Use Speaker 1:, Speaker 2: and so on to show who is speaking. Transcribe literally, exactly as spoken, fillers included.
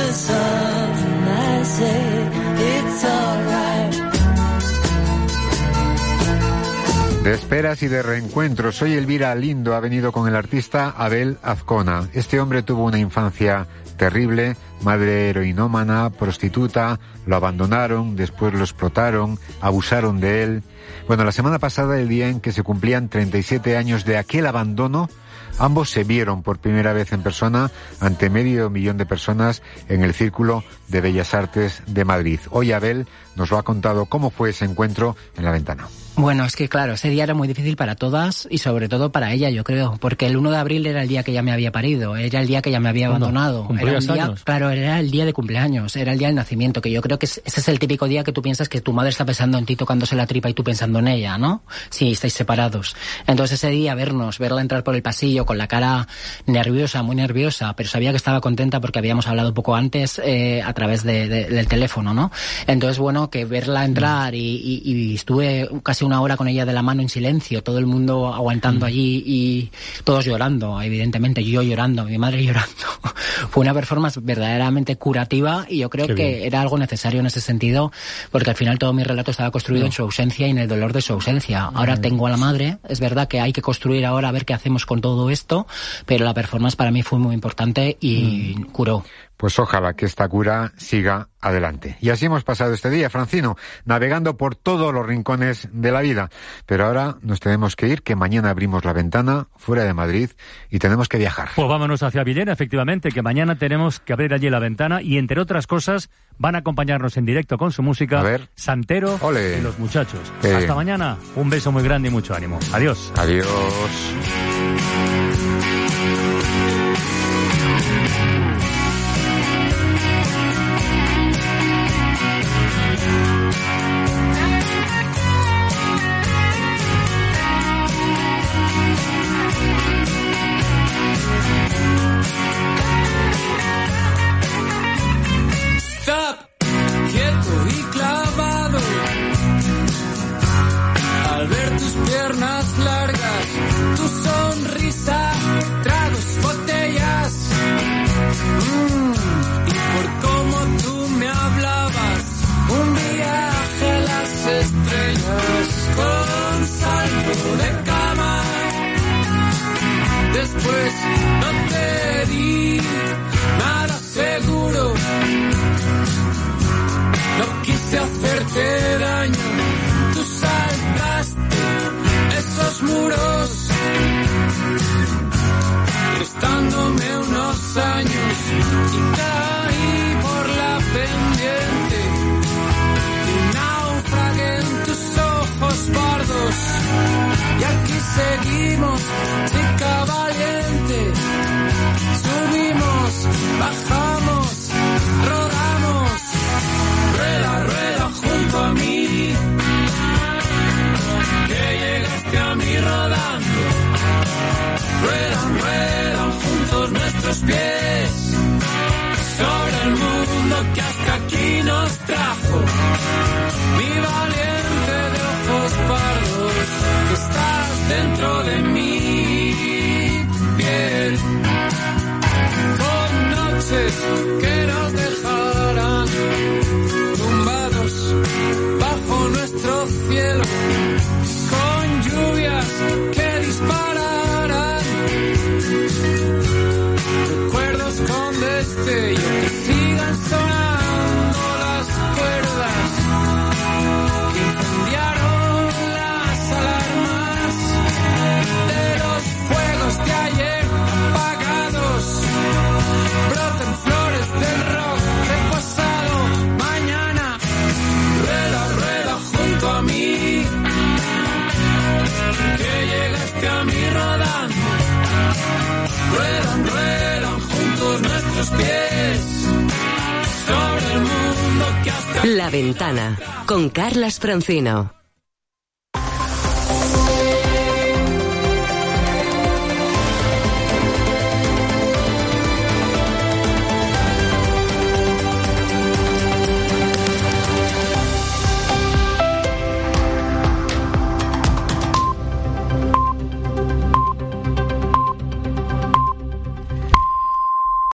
Speaker 1: dress up and I say it's alright.
Speaker 2: De esperas y de reencuentros, hoy Elvira Lindo ha venido con el artista Abel Azcona. Este hombre tuvo una infancia terrible, madre heroinómana, prostituta, lo abandonaron, después lo explotaron, abusaron de él. Bueno, la semana pasada, el día en que se cumplían treinta y siete años de aquel abandono, ambos se vieron por primera vez en persona ante medio millón de personas en el Círculo de Bellas Artes de Madrid. Hoy Abel nos lo ha contado cómo fue ese encuentro en La Ventana.
Speaker 3: Bueno, es que claro, ese día era muy difícil para todas y sobre todo para ella, yo creo, porque el uno de abril era el día que ella me había parido, era el día que ella me había abandonado. Era un día, años? Claro, era el día de cumpleaños, era el día del nacimiento, que yo creo que ese es el típico día que tú piensas que tu madre está pensando en ti tocándose la tripa y tú pensando en ella, ¿no? Sí, estáis separados. Entonces ese día vernos, verla entrar por el pasillo con la cara nerviosa, muy nerviosa, pero sabía que estaba contenta porque habíamos hablado un poco antes eh, a través de, de, del teléfono, ¿no? Entonces, bueno, que verla entrar y, y, y estuve casi una hora con ella de la mano en silencio, todo el mundo aguantando mm. allí y todos llorando, evidentemente, yo llorando, mi madre llorando. Fue una performance verdaderamente curativa y yo creo Qué que bien. Era algo necesario en ese sentido, porque al final todo mi relato estaba construido no. en su ausencia y en el dolor de su ausencia. Ahora mm. tengo a la madre, es verdad que hay que construir ahora a ver qué hacemos con todo esto, pero la performance para mí fue muy importante y mm. curó.
Speaker 2: Pues ojalá que esta cura siga adelante. Y así hemos pasado este día, Francino, navegando por todos los rincones de la vida. Pero ahora nos tenemos que ir, que mañana abrimos La Ventana, fuera de Madrid, y tenemos que viajar.
Speaker 4: Pues vámonos hacia Villena, efectivamente, que mañana tenemos que abrir allí La Ventana, y entre otras cosas van a acompañarnos en directo con su música,
Speaker 2: a ver.
Speaker 4: Santero
Speaker 2: Ole.
Speaker 4: Y los Muchachos.
Speaker 2: Eh.
Speaker 4: Hasta mañana, un beso muy grande y mucho ánimo. Adiós.
Speaker 2: Adiós.
Speaker 1: Piernas largas, tu sonrisa, tragos, botellas, mm, y por cómo tú me hablabas, un viaje a las estrellas con salto de cama. Después no te di nada seguro, no quise hacerte daño, tú saltaste esos muros, restándome unos años, y caí por la pendiente, y naufragué en tus ojos pardos, y aquí seguimos, chica valiente, subimos, bajamos, rodamos, rueda, rueda junto a mí, que llegaste a mí rodando, ruedan, ruedan juntos nuestros pies, sobre el mundo que hasta aquí nos trajo, mi valiente de ojos pardos, que estás dentro de mi piel, con noches que nos dejarán tumbados bajo nuestro cielo, con lluvias que dispararán, recuerdos con destello que sigan sonando las cuerdas que incendiaron las alarmas de los fuegos de ayer apagados, broten flores del rock del pasado, mañana rueda, rueda junto a mí, que llegaste a mí rodando, ruedan, ruedan juntos nuestros pies, sobre el mundo que hasta...
Speaker 5: La Ventana, con Carlas Francino.